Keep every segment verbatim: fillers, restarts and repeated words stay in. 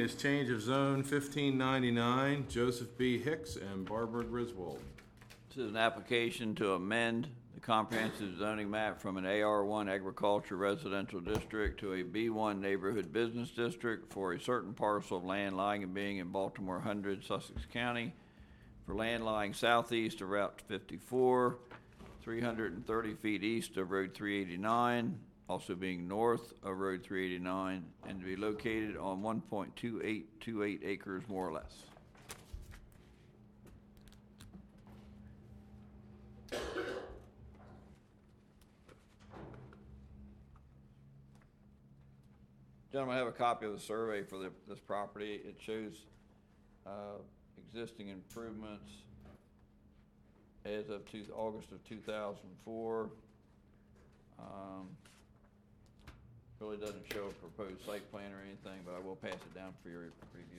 is change of zone fifteen ninety-nine, Joseph B. Hicks and Barbara Griswold. This is an application to amend the comprehensive zoning map from an A R one agriculture residential district to a B one neighborhood business district for a certain parcel of land lying and being in Baltimore one hundred, Sussex County, for land lying southeast of Route fifty-four, three hundred thirty feet east of Road three eighty-nine, also being north of Road three eighty-nine, and to be located on one point two eight two eight acres more or less. Gentlemen, I have a copy of the survey for the, this property. It shows uh, existing improvements as of two, August of two thousand four. Um, really doesn't show a proposed site plan or anything, but I will pass it down for your review.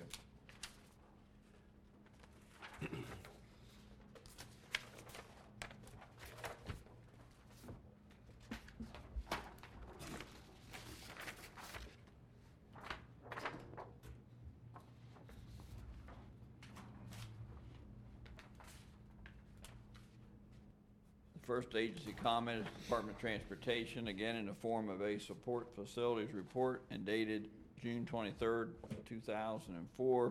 First agency comment is Department of Transportation, again in the form of a support facilities report and dated June twenty-third, two thousand four.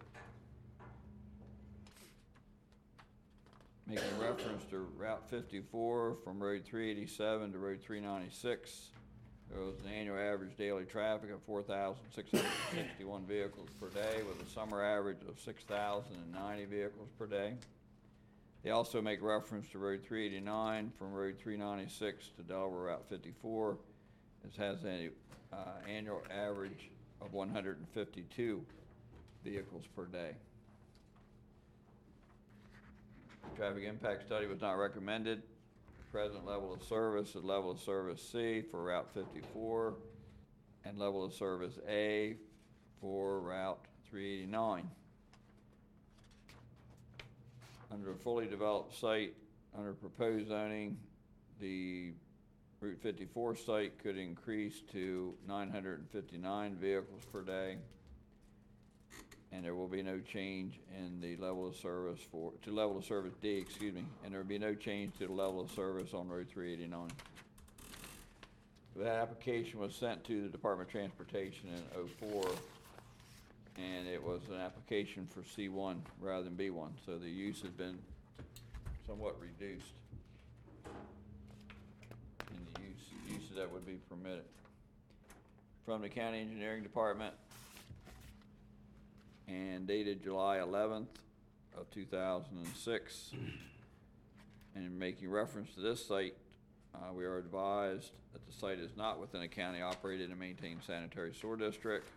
Making reference to Route fifty-four from Road three eighty-seven to Road three ninety-six. There was an annual average daily traffic of four thousand six hundred sixty-one vehicles per day with a summer average of six thousand ninety vehicles per day. They also make reference to Road three eighty-nine from Road three ninety-six to Delaware Route fifty-four. This has an uh, annual average of one hundred fifty-two vehicles per day. Traffic impact study was not recommended. Present level of service is level of service C for Route fifty-four and level of service A for Route three eighty-nine. Under a fully developed site, under proposed zoning, the Route fifty-four site could increase to nine hundred fifty-nine vehicles per day, and there will be no change in the level of service for, to level of service D, excuse me, and there will be no change to the level of service on Road three eighty-nine. That application was sent to the Department of Transportation in oh four. And it was an application for C one rather than B one, so the use has been somewhat reduced in the use, uses that would be permitted. From the County Engineering Department, and dated July eleventh of two thousand six, and in making reference to this site, uh, we are advised that the site is not within a county-operated and maintained sanitary sewer district,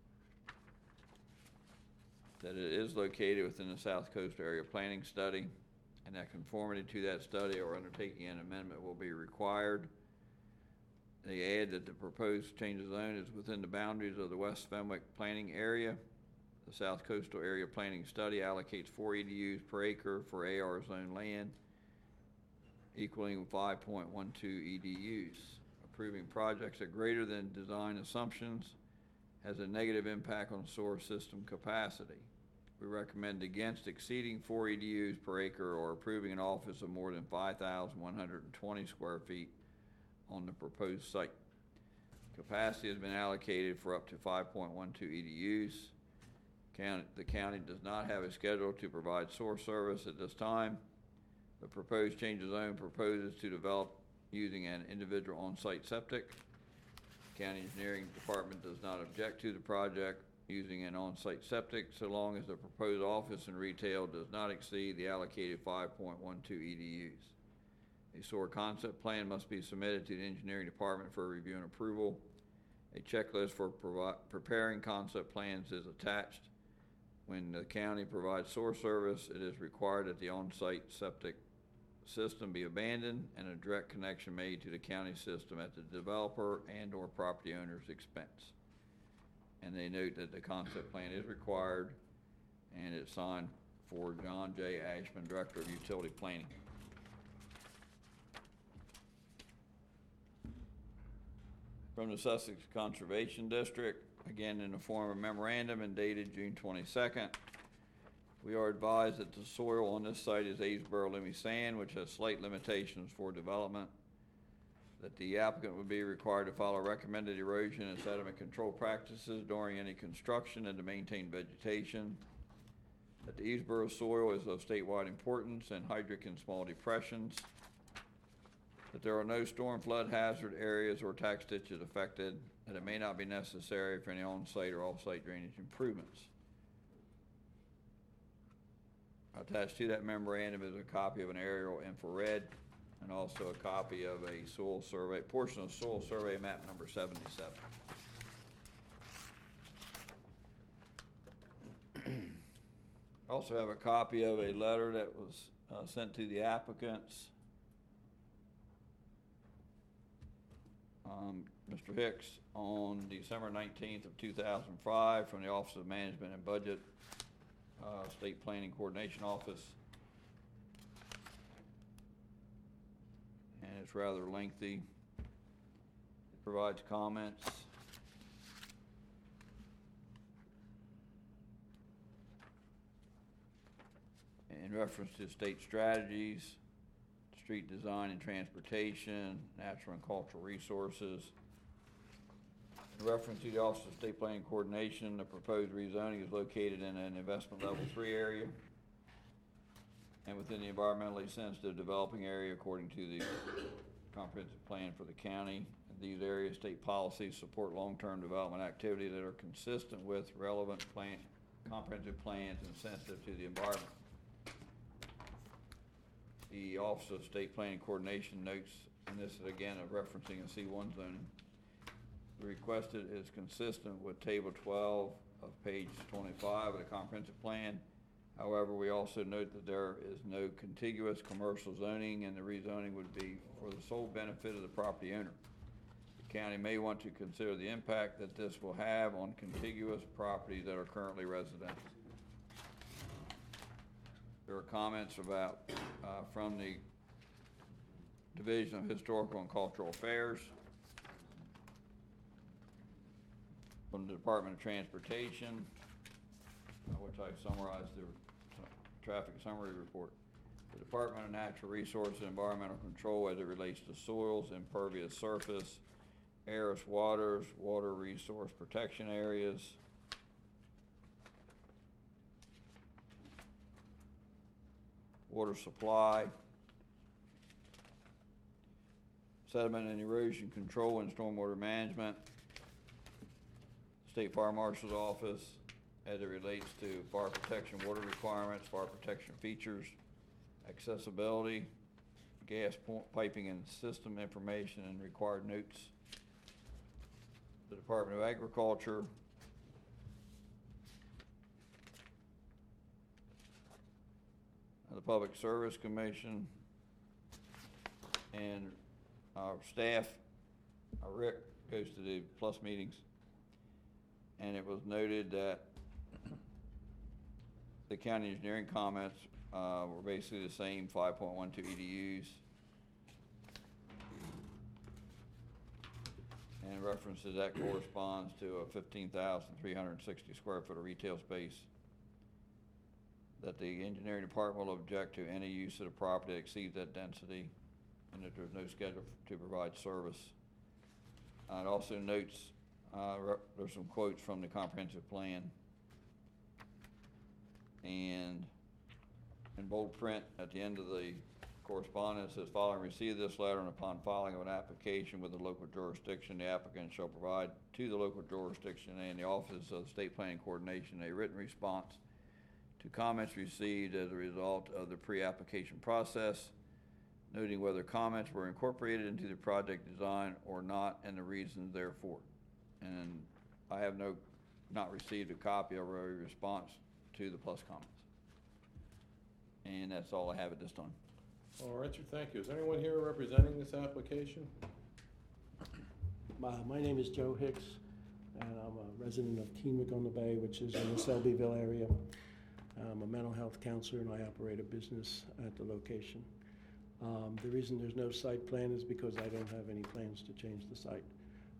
that it is located within the South Coast Area Planning Study, and that conformity to that study or undertaking an amendment will be required. They add that the proposed change of zone is within the boundaries of the West Fenwick Planning Area. The South Coastal Area Planning Study allocates four E D Us per acre for A R zone land, equaling five point one two E D Us. Approving projects that greater than design assumptions has a negative impact on sewer system capacity. We recommend against exceeding four E D Us per acre or approving an office of more than five thousand one hundred twenty square feet on the proposed site. Capacity has been allocated for up to five point one two E D Us. County, the county does not have a schedule to provide sewer service at this time. The proposed change of zone proposes to develop using an individual on-site septic. County Engineering Department does not object to the project using an on-site septic so long as the proposed office and retail does not exceed the allocated five point one two E D Us. A sewer concept plan must be submitted to the Engineering Department for review and approval. A checklist for provi- preparing concept plans is attached. When the county provides sewer service, it is required that the on-site septic system be abandoned and a direct connection made to the county system at the developer and or property owner's expense. And they note that the concept plan is required, and it's signed for John J. Ashman, Director of Utility Planning. From the Sussex Conservation District, again in the form of a memorandum and dated June twenty-second. We are advised that the soil on this site is Aysboro Loomy sand, which has slight limitations for development. That the applicant would be required to follow recommended erosion and sediment control practices during any construction and to maintain vegetation. That the Aysboro soil is of statewide importance and hydric in small depressions. That there are no storm flood hazard areas or tax ditches affected. That it may not be necessary for any on-site or off-site drainage improvements. Attached to that memorandum is a copy of an aerial infrared and also a copy of a soil survey, portion of soil survey map number seventy-seven. I also have a copy of a letter that was uh, sent to the applicants. Um, Mister Hicks on December nineteenth of two thousand five from the Office of Management and Budget, uh, State Planning Coordination Office. And it's rather lengthy. It provides comments. In reference to state strategies, street design and transportation, natural and cultural resources. In reference to the Office of State Planning Coordination, the proposed rezoning is located in an investment level three area and within the environmentally sensitive developing area according to the comprehensive plan for the county. These areas, state policies support long-term development activities that are consistent with relevant plan, comprehensive plans and sensitive to the environment. The Office of State Planning Coordination notes, and this is again a referencing a C one zoning, the requested is consistent with Table twelve of page twenty-five of the comprehensive plan. However, we also note that there is no contiguous commercial zoning and the rezoning would be for the sole benefit of the property owner. The county may want to consider the impact that this will have on contiguous properties that are currently residential. There are comments about, uh, from the Division of Historical and Cultural Affairs, from the Department of Transportation, uh, which I summarized the traffic summary report. The Department of Natural Resources and Environmental Control as it relates to soils, impervious surface, airless waters, water resource protection areas, water supply, sediment and erosion control and stormwater management, State Fire Marshal's Office as it relates to fire protection water requirements, fire protection features, accessibility, gas piping and system information and required notes, the Department of Agriculture, the Public Service Commission, and our staff, our Rick, goes to the plus meetings, and it was noted that the county engineering comments uh, were basically the same, five point one two E D Us. And references that corresponds to a fifteen thousand three hundred sixty square foot of retail space. That the engineering department will object to any use of the property that exceeds that density, and that there's no schedule to provide service. Uh, it also notes, uh, there's some quotes from the comprehensive plan. And in bold print at the end of the correspondence says, following receipt of this letter and upon filing of an application with the local jurisdiction, the applicant shall provide to the local jurisdiction and the Office of State Planning Coordination a written response to comments received as a result of the pre-application process, noting whether comments were incorporated into the project design or not and the reasons therefore. And I have no, not received a copy of a response to the plus comments. And that's all I have at this time. All right, Richard, thank you. Is anyone here representing this application? My, my name is Joe Hicks, and I'm a resident of Teaneck on the Bay, which is in the Selbyville area. I'm a mental health counselor, and I operate a business at the location. Um, the reason there's no site plan is because I don't have any plans to change the site.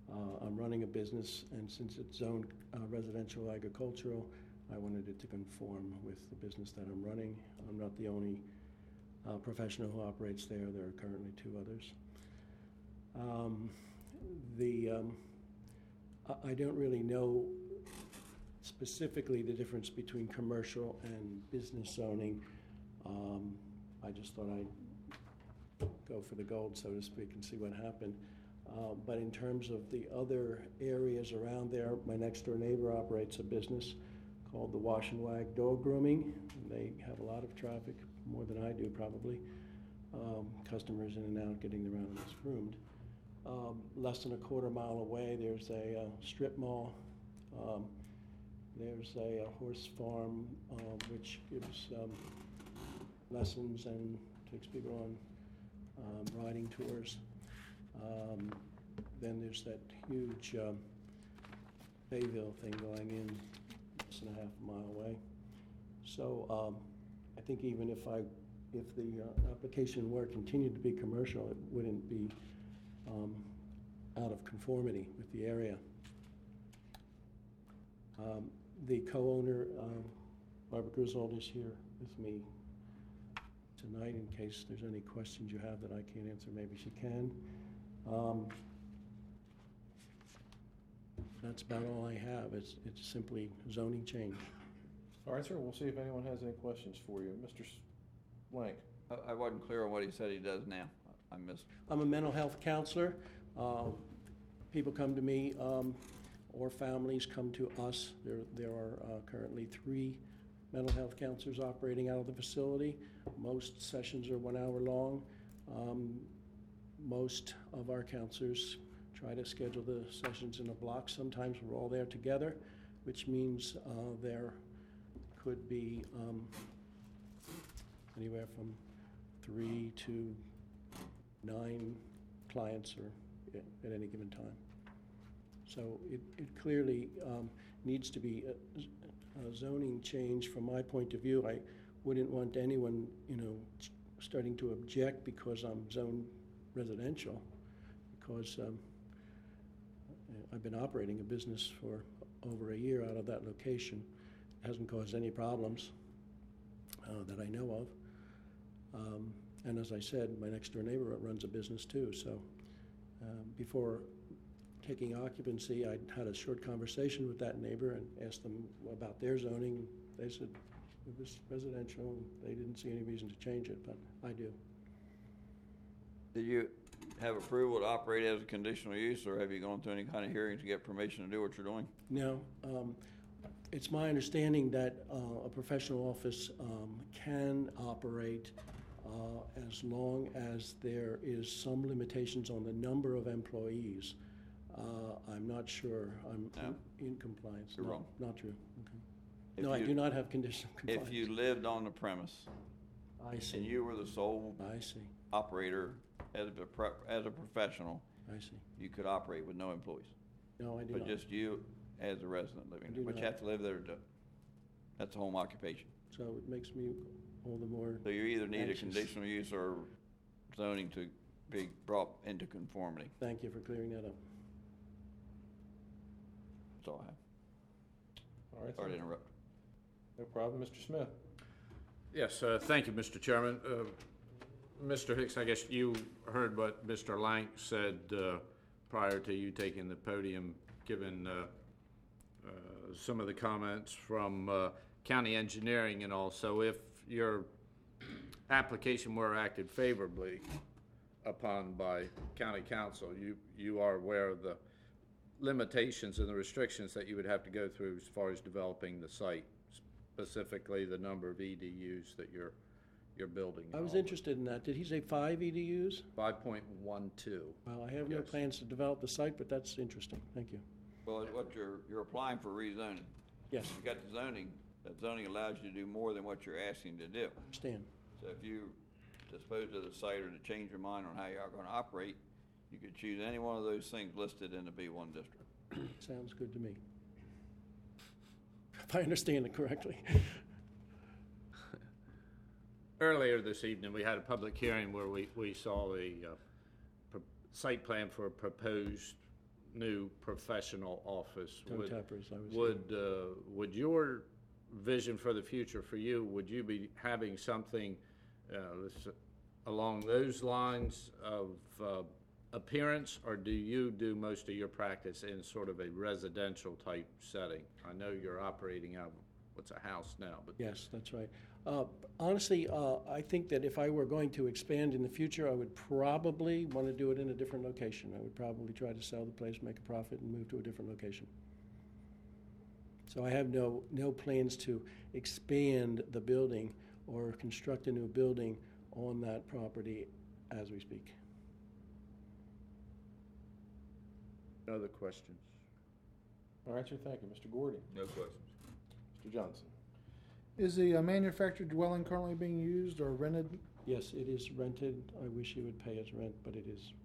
Uh, I'm running a business, and since it's zoned uh, residential agricultural, I wanted it to conform with the business that I'm running. I'm not the only uh, professional who operates there. There are currently two others. Um, the um, I, I don't really know specifically the difference between commercial and business zoning. Um, I just thought I'd go for the gold, so to speak, and see what happened. Uh, but in terms of the other areas around there, my next door neighbor operates a business called the Wash and Wag Dog Grooming. They have a lot of traffic, more than I do probably. Um, customers in and out getting their animals groomed. Um, less than a quarter mile away, there's a uh, strip mall. Um, there's a, a horse farm uh, which gives um, lessons and takes people on um, riding tours. Um, then there's that huge um, Bayville thing going in less than a half a mile away. So um, I think even if I, if the uh, application were continued to be commercial, it wouldn't be um, out of conformity with the area. Um, the co-owner, um, Barbara Griswold, is here with me tonight in case there's any questions you have that I can't answer. Maybe she can. Um, that's about all I have. It's, it's simply zoning change. All right, sir, we'll see if anyone has any questions for you. Mister Blank. I, I wasn't clear on what he said he does now. I missed. I'm a mental health counselor. Uh, people come to me, um, or families come to us. There, there are uh, currently three mental health counselors operating out of the facility. Most sessions are one hour long. Um, most of our counselors try to schedule the sessions in a block. Sometimes we're all there together, which means uh, there could be um, anywhere from three to nine clients or at any given time. So it, it clearly um, needs to be a, a zoning change from my point of view. I wouldn't want anyone, you know, starting to object because I'm zoned residential, because um, I've been operating a business for over a year out of that location. It hasn't caused any problems uh, that I know of. Um, and as I said, my next door neighbor runs a business too. So um, before taking occupancy, I had a short conversation with that neighbor and asked them about their zoning. They said it was residential. They didn't see any reason to change it, but I do. Did you have approval to operate as a conditional use, or have you gone through any kind of hearing to get permission to do what you're doing? No. Um, it's my understanding that uh, a professional office um, can operate uh, as long as there is some limitations on the number of employees. Uh, I'm not sure. I'm No. in, in compliance. You're No, wrong. Not true. Okay. If No, I you- do not have conditional compliance. If you lived on the premise I see. and you were the sole I see. operator as a, pro- as a professional, I see. you could operate with no employees. No, I do But not. just you as a resident living I there. do But you not. have to live there to do it. That's a home occupation. So it makes me all the more. So you either need a Anxious. conditional use or zoning to be brought into conformity. Thank you for clearing that up. That's all I have. All right, Sorry to sir. interrupt. No problem. Mister Smith. Yes, uh, thank you, Mister Chairman. Uh, Mister Hicks, I guess you heard what Mister Lank said uh, prior to you taking the podium, given uh, uh, some of the comments from uh, county engineering and all. So if your application were acted favorably upon by county council, you, you are aware of the limitations and the restrictions that you would have to go through as far as developing the site, specifically the number of E D Us that you're you're building. I was interested in that. Did he say five E D Us? five point one two. Well, I have no Yes. plans to develop the site, but that's interesting. Thank you. Well, what you're, you're applying for rezoning. Yes, You got the zoning, that zoning allows you to do more than what you're asking to do. understand. So if you dispose of the site or to change your mind on how you are gonna operate, you could choose any one of those things listed in the B one district. Sounds good to me. If I understand it correctly. Earlier this evening, we had a public hearing where we, we saw the uh, pro- site plan for a proposed new professional office. Toe Would- tappers, I was. Would, uh, would your vision for the future for you, would you be having something uh, let's- along those lines of uh, appearance, or do you do most of your practice in sort of a residential type setting? I know you're operating out of, what's a house now, but Yes, that's right. Uh, Honestly, uh, I think that if I were going to expand in the future, I would probably want to do it in a different location. I would probably try to sell the place, make a profit, and move to a different location. So I have no, no plans to expand the building or construct a new building on that property as we speak. other questions? All right, sir, thank you. Mister Gordy? No questions. Mister Johnson? Is the uh, manufactured dwelling currently being used or rented? Yes, it is rented. I wish you would pay us rent, but it is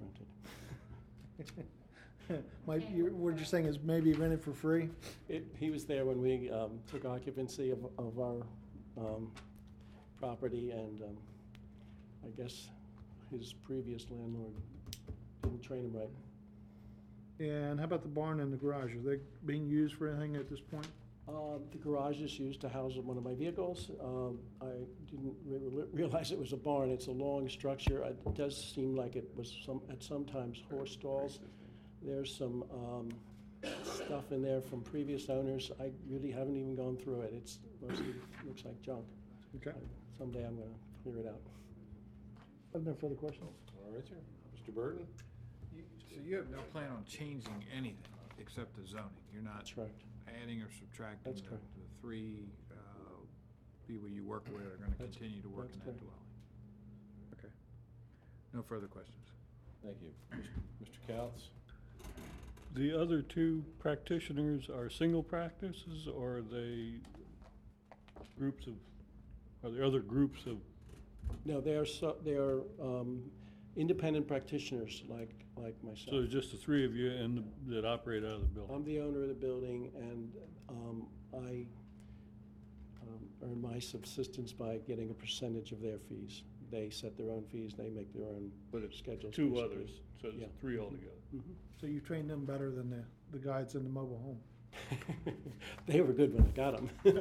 rented. Might, you're, what you're saying is maybe rented for free? It, he was there when we um, took occupancy of, of our um, property, and um, I guess his previous landlord didn't train him right. And how about the barn and the garage? Are they being used for anything at this point? Uh, the garage is used to house one of my vehicles. Um, I didn't re- realize it was a barn. It's a long structure. It does seem like it was some, at some times horse stalls. There's some um, stuff in there from previous owners. I really haven't even gone through it. It's mostly looks like junk. Okay. Someday I'm going to clear it out. I have no further questions. All right, sir. Mister Burton? You- So you have no plan on changing anything except the zoning? You're not That's correct. adding or subtracting? That's the- correct. The three uh, people you work with are going to That's- continue to work that's in that correct. dwelling? Okay. No further questions? Thank you. Mister Couts? The other two practitioners are single practices, or are they groups of, are there other groups of, No, they are so, they are um, independent practitioners like like myself. so there's just the three of you and that operate out of the building? I'm the owner of the building, and um, I um, earn my subsistence by getting a percentage of their fees. They set their own fees, they make their own But it's schedules. two basically. others, so Yeah. it's three altogether. Mhm. So you trained them better than the, the guides in the mobile home? They were good when I got them. I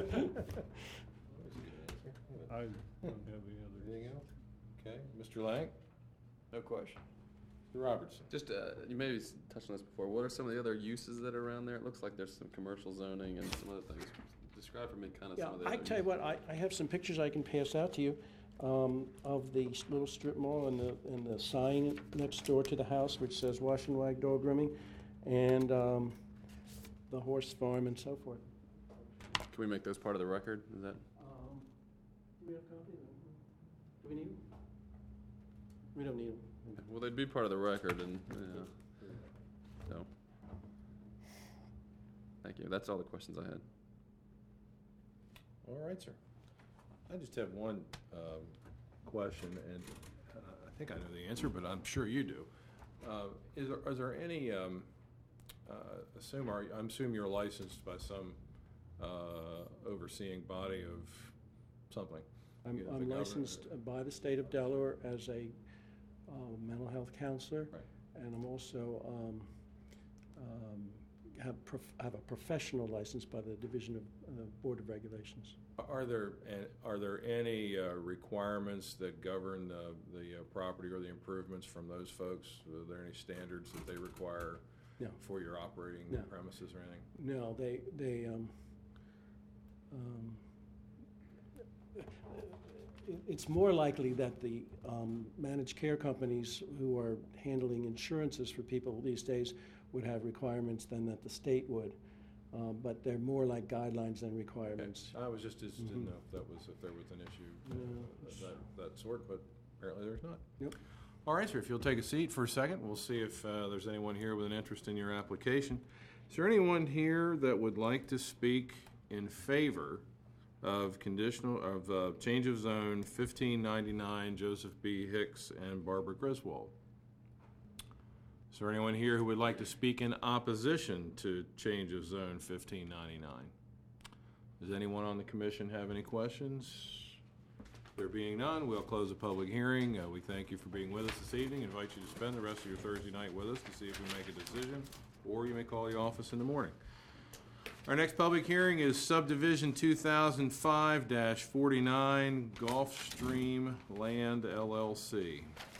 don't have any other. Anything else? Okay. Mister Lang? No question. Mister Robertson? Just, uh, you maybe s- touched on this before. What are some of the other uses that are around there? It looks like there's some commercial zoning and some other things. Describe for me kind of Yeah, uh, uh, uh, I some of the other tell you uses. what, I, I have some pictures I can pass out to you um, of the s- little strip mall and the, and the sign next door to the house which says Wash and Wag Dog Grooming, and um, the horse farm and so forth. Can we make those part of the record? Is that? Um, Do we have a copy of them? Do we need them? We don't need them. Well, they'd be part of the record, and yeah. So, thank you. That's all the questions I had. All right, sir. I just have one um, question, and uh, I think I know the answer, but I'm sure you do. Uh, Is there, is there any, um, uh, assume, are, I assume you're licensed by some uh, overseeing body of something? I'm, Yeah, the I'm government- licensed by the state of Delaware as a uh, mental health counselor. Right. And I'm also, um, um, have, prof- have a professional license by the Division of, uh, Board of Regulations. Are there, an- are there any uh, requirements that govern the, the uh, property or the improvements from those folks? Are there any standards that they require No. for your operating No. premises or anything? No, they, they, um, um, it- it's more likely that the um, managed care companies who are handling insurances for people these days would have requirements than that the state would. Um, But they're more like guidelines than requirements. I was just, just didn't Mhm. know if that was, if there was an issue uh, No. of that, that sort, but apparently there's not. Yep. All right, sir, if you'll take a seat for a second, we'll see if uh, there's anyone here with an interest in your application. Is there anyone here that would like to speak in favor of conditional, of uh, change of zone fifteen ninety-nine Joseph B. Hicks and Barbara Griswold? Is there anyone here who would like to speak in opposition to change of zone fifteen ninety-nine? Does anyone on the commission have any questions? There being none, we'll close the public hearing. Uh, we thank you for being with us this evening. Invite you to spend the rest of your Thursday night with us to see if we make a decision, or you may call the office in the morning. Our next public hearing is subdivision two thousand five dash forty-nine Gulfstream Land L L C.